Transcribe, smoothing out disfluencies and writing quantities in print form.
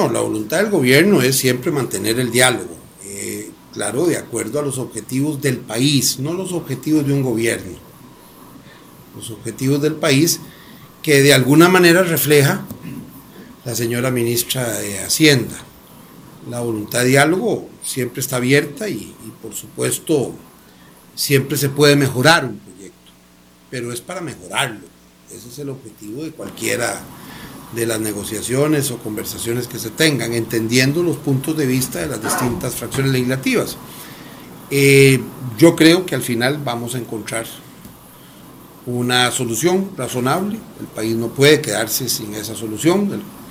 No, la voluntad del gobierno es siempre mantener el diálogo, claro, de acuerdo a los objetivos del país, no los objetivos de un gobierno, los objetivos del país que de alguna manera refleja la señora ministra de Hacienda. La voluntad de diálogo siempre está abierta y por supuesto siempre se puede mejorar un proyecto, pero es para mejorarlo. Ese es el objetivo de cualquiera de las negociaciones o conversaciones que se tengan, entendiendo los puntos de vista de las distintas fracciones legislativas. Yo creo que al final vamos a encontrar una solución razonable. El país no puede quedarse sin esa solución.